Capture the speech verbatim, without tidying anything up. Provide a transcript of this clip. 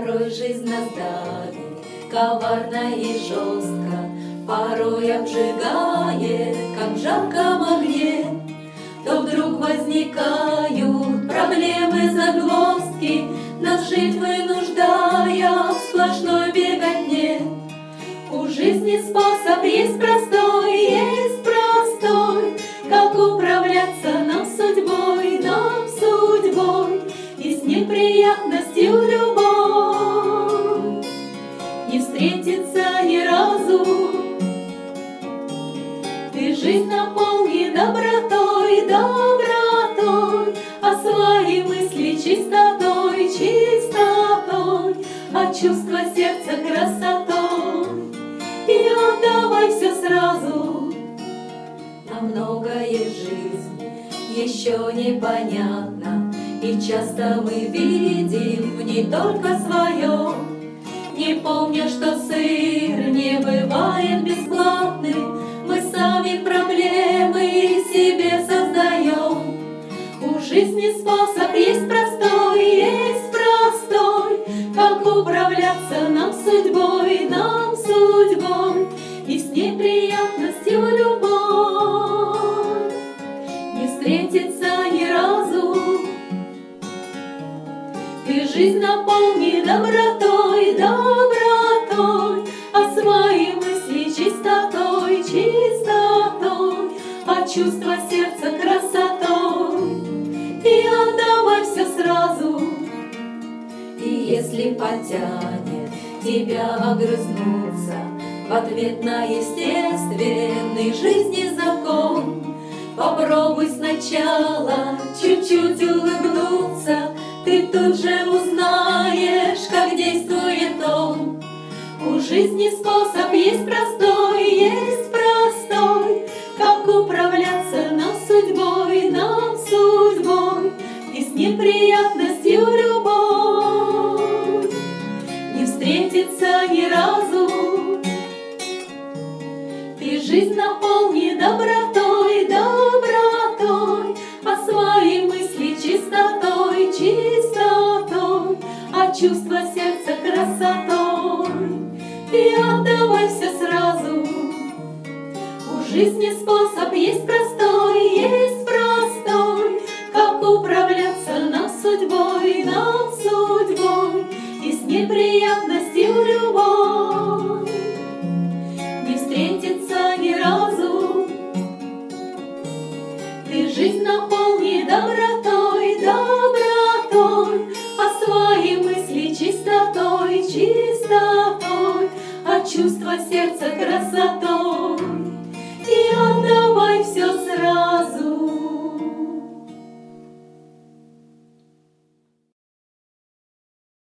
Порой жизнь нас давит, коварно и жестко, порой обжигает, как в жарком огне. То вдруг возникают проблемы, загвоздки, нас жить вынуждая в сплошной беготне. У жизни способ есть простой, есть простой, как управляться нам судьбой, нам судьбой, и с неприятностью любовь не встретится ни разу. Ты жизнь наполни добротой, добротой, а свои мысли чистотой, чистотой, а чувства сердца красотой. И отдавай все сразу. А многое в жизни еще непонятно, и часто мы видим не только свое, не помня, что сыр не бывает бесплатным. Мы сами проблемы себе создаем. У жизни способ есть простой, есть простой, как управляться нам судьбой, нам судьбой, и с неприятностью любовь не встретится ни разу. Ты жизнь наполни добротой, добротой, а свои мысли чистотой, чистотой, а чувства сердца красотой. И отдавай все сразу. И если потянет тебя огрызнуться в ответ на естественный жизни закон, попробуй сначала чуть-чуть улыбнуться, ты тут же узнаешь, как действует он. У жизни способ есть простой, есть простой, как управляться нам судьбой, нам судьбой, и с неприятностью любовь не встретится ни разу. Ты жизнь наполни добротой, добротой, а свои мысли чистотой, чистотой, а чувства сердца красотой. И отдавай все сразу. У жизни способ есть простой, есть простой, как управляться нам судьбой, нам судьбой, и с неприятностью любовь не встретится ни разу. Ты жизнь наполни добротой, добротой, а свои мысли чистотой, чистотой, а чувства сердца красотой. И отдавай все сразу.